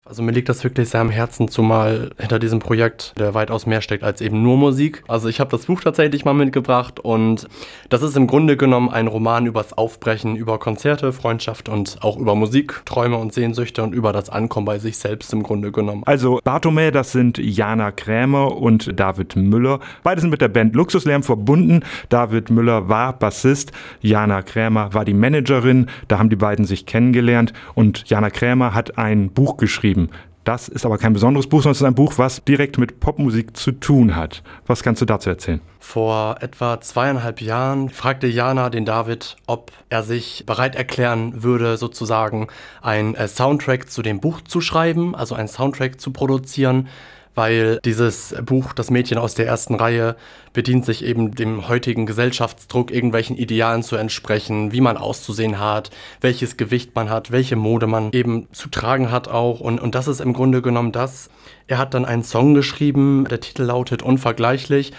Also mir liegt das wirklich sehr am Herzen, zumal hinter diesem Projekt der weitaus mehr steckt als eben nur Musik. Also ich habe das Buch tatsächlich mal mitgebracht und das ist im Grunde genommen ein Roman übers Aufbrechen, über Konzerte, Freundschaft und auch über Musik, Träume und Sehnsüchte und über das Ankommen bei sich selbst im Grunde genommen. Also Bartholomä, das sind Jana Krämer und David Müller. Beide sind mit der Band Luxuslärm verbunden. David Müller war Bassist, Jana Krämer war die Managerin. Da haben die beiden sich kennengelernt und Jana Krämer hat ein Buch geschrieben. Das ist aber kein besonderes Buch, sondern es ist ein Buch, was direkt mit Popmusik zu tun hat. Was kannst du dazu erzählen? Vor etwa 2,5 Jahren fragte Jana den David, ob er sich bereit erklären würde, sozusagen einen Soundtrack zu dem Buch zu schreiben, also einen Soundtrack zu produzieren, weil dieses Buch, das Mädchen aus der ersten Reihe, bedient sich eben dem heutigen Gesellschaftsdruck, irgendwelchen Idealen zu entsprechen, wie man auszusehen hat, welches Gewicht man hat, welche Mode man eben zu tragen hat auch. Und das ist im Grunde genommen das. Er hat dann einen Song geschrieben, der Titel lautet Unvergleichlich.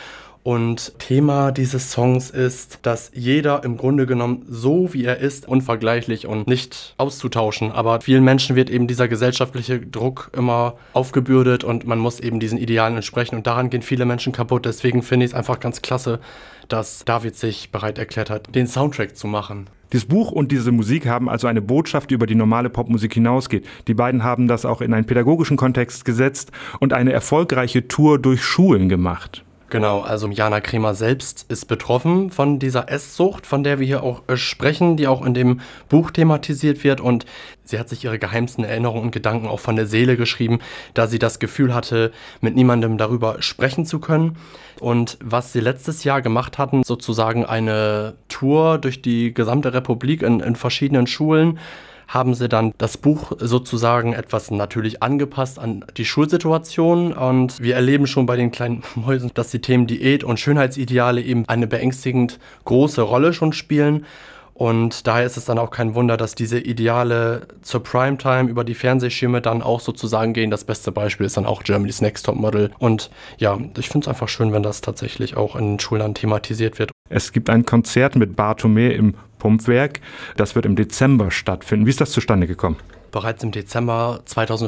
Und Thema dieses Songs ist, dass jeder im Grunde genommen so wie er ist, unvergleichlich und nicht auszutauschen. Aber vielen Menschen wird eben dieser gesellschaftliche Druck immer aufgebürdet und man muss eben diesen Idealen entsprechen. Und daran gehen viele Menschen kaputt. Deswegen finde ich es einfach ganz klasse, dass David sich bereit erklärt hat, den Soundtrack zu machen. Dieses Buch und diese Musik haben also eine Botschaft, die über die normale Popmusik hinausgeht. Die beiden haben das auch in einen pädagogischen Kontext gesetzt und eine erfolgreiche Tour durch Schulen gemacht. Genau, also Jana Krämer selbst ist betroffen von dieser Esssucht, von der wir hier auch sprechen, die auch in dem Buch thematisiert wird. Und sie hat sich ihre geheimsten Erinnerungen und Gedanken auch von der Seele geschrieben, da sie das Gefühl hatte, mit niemandem darüber sprechen zu können. Und was sie letztes Jahr gemacht hatten, sozusagen eine Tour durch die gesamte Republik in verschiedenen Schulen, haben sie dann das Buch sozusagen etwas natürlich angepasst an die Schulsituation. Und wir erleben schon bei den kleinen Mäusen, dass die Themen Diät und Schönheitsideale eben eine beängstigend große Rolle schon spielen. Und daher ist es dann auch kein Wunder, dass diese Ideale zur Primetime über die Fernsehschirme dann auch sozusagen gehen. Das beste Beispiel ist dann auch Germany's Next Topmodel. Und ja, ich finde es einfach schön, wenn das tatsächlich auch in den Schulen thematisiert wird. Es gibt ein Konzert mit Bartholomä im Pumpwerk. Das wird im Dezember stattfinden. Wie ist das zustande gekommen? Bereits im Dezember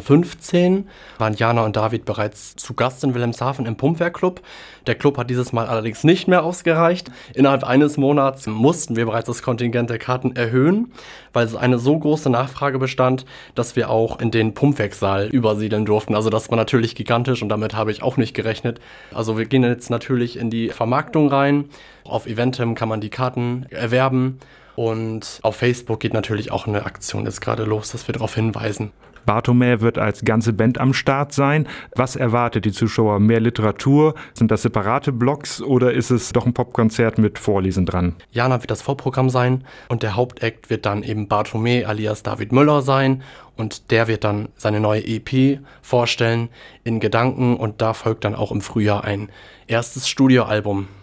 2015 waren Jana und David bereits zu Gast in Wilhelmshaven im Pumpwerk-Club. Der Club hat dieses Mal allerdings nicht mehr ausgereicht. Innerhalb eines Monats mussten wir bereits das Kontingent der Karten erhöhen, weil es eine so große Nachfrage bestand, dass wir auch in den Pumpwerksaal übersiedeln durften. Also das war natürlich gigantisch und damit habe ich auch nicht gerechnet. Also wir gehen jetzt natürlich in die Vermarktung rein. Auf Eventim kann man die Karten erwerben. Und auf Facebook geht natürlich auch eine Aktion jetzt gerade los, dass wir darauf hinweisen. Bartholomä wird als ganze Band am Start sein. Was erwartet die Zuschauer? Mehr Literatur? Sind das separate Blogs oder ist es doch ein Popkonzert mit Vorlesen dran? Jana wird das Vorprogramm sein und der Hauptakt wird dann eben Bartholomä alias David Müller sein. Und der wird dann seine neue EP vorstellen in Gedanken und da folgt dann auch im Frühjahr ein erstes Studioalbum.